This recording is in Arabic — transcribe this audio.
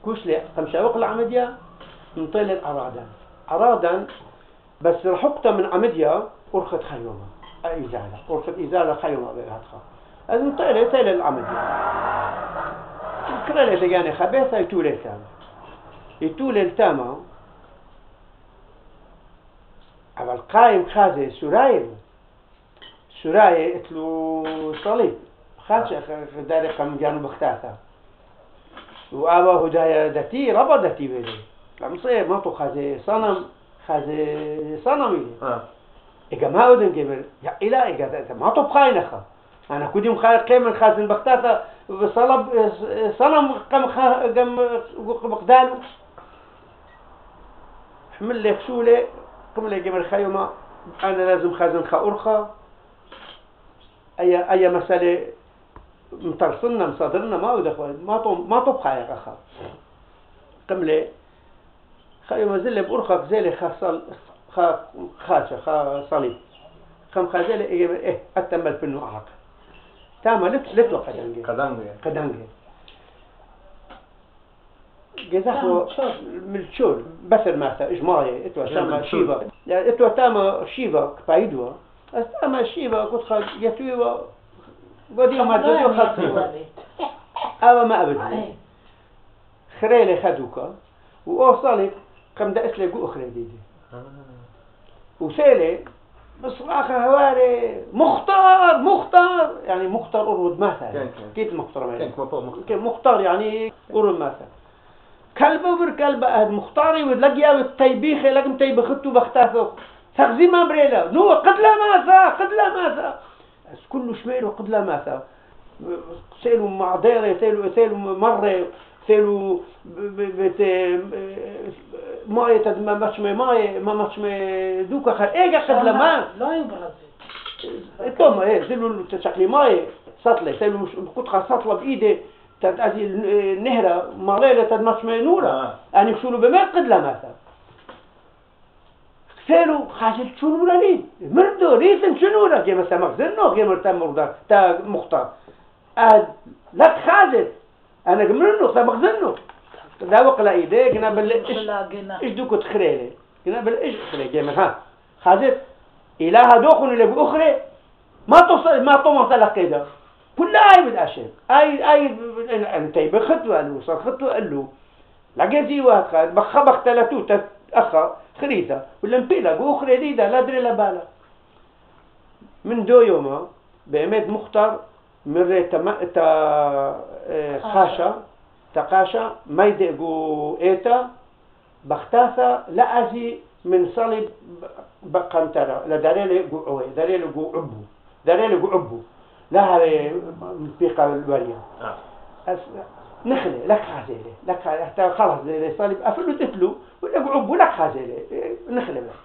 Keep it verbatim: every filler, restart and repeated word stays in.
كوش لي خمسة وقل عمديا من طيل أرادا أرادا بس رحقت من عمديا أرخت خيومة إزالة أرخت إزالة خيومة بهاتها هذا من طيل طيل العمديا كرالي تجاني خبيثة يتولي التامة يتولي التامة على القائم خازي سرايل سرايل اتلو صليب خاش داري قم جانو بختاثا وآبا هدايا دتي ربا دتي بيدي لم صير ما تو خازي صنم خازي صنمي اه إيجا ما أودن جبر يا إله إيجا ما تو بخاينخا أنا كودي مخاير قيم خازن بختاثا بصلب صنم قم خا قم بقدالو حمل لي خشولة قم لي جبر خيمة أنا لازم خازن خأرخا أي أي مسألة مترسلنا مصادرنا ما ودخل ما طب ما طب خايق أخا قملة خيمة زلة بأرخك زلة خاصل خا خاشة خا صليب خم خازلة إيه إيه أتمل في النوعك تاما لت لت وقدانجي قدانجي قدانجي جزاكو من الشول بسر ماسا إجماعي إتوا تاما شيبا يعني إتوا تاما شيبا كبايدوا تاما شيبا قد خد يتوي ودي ما تدو خلصي أما ما أبدي خريلي خدوكا وأوصلك كم دا أسلي جو أخرى ديدي وسيلي بصراحة هواري مختار مختار يعني مختار أرود مثلا كيف مختار كيف مختار يعني أرود مثلا كلبه وبر كلبه أهد مختاري ودلقيا والتيبيخي لكم تيبخدتو بختافو تغزي ما بريلا نو قد لا ماذا قد لا ماذا كل شميل وقد لا ماذا سيلوا معضيرة سيلوا سيلوا مرة سيلوا بت ماي تد ما مش ماي ما مش دوكا خير إيه قد لا ما لا يبرز توم إيه سيلوا تشكلي ماي سطلة سيلوا قطعة سطلة بإيده تد أزي النهرة مرة تد مش نورة يعني يخشوا بما قد لا ماذا سيلو خاشل شنو لين مردو ريسن شنو لا جيم سمخزنو جيم مرتم مردا تا مختار أهد لا تخازل أنا جمرنو سمخزنو ذا وقلا إيدي جنا بال إيش دوك تخريلي جنا بال إيش خلي جيم ها خازل إله دوخن اللي بأخرى ما توصل ما توصل كذا كل أي بدأشين أي أي أنت بخطوة له صار خطوة له لقيتي واحد بخبخ ثلاثو أخا خريطة ولا مبيلة بأخرى ديدا لا أدري لا بالا من دو يوما بأمد مختار مرة تما تا خاشة تقاشة ما يدقوا إيتا بختاثة لا أزي من صلب بقم ترى لا داريل جو داريل جو عبو داريل جو عبو لا هذا مبيقة الورية نخلة لك خازيلة لك حتى خلاص زي صلب أفلو تفلو ولا عبو لك خازيلة نخلة